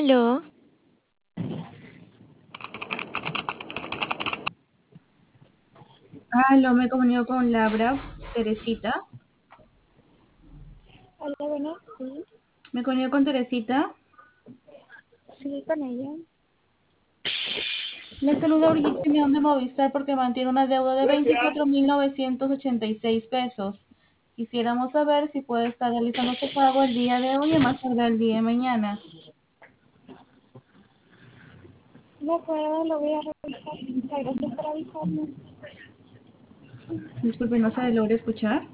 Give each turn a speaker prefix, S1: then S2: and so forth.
S1: Aló,
S2: Aló, me comunico con Labra, Teresita.
S3: Hola, bueno, sí,
S2: Me comunico con Teresita.
S3: sí, con ella.
S2: Le saluda Brigitte Simeón de Movistar porque mantiene una deuda de 24.986 pesos. Quisiéramos saber si puede estar realizando su pago el día de hoy y más tarde el día de mañana.
S3: De acuerdo, lo voy a revisar. Muchas gracias por avisarme.
S2: Disculpe, no se le logra escuchar.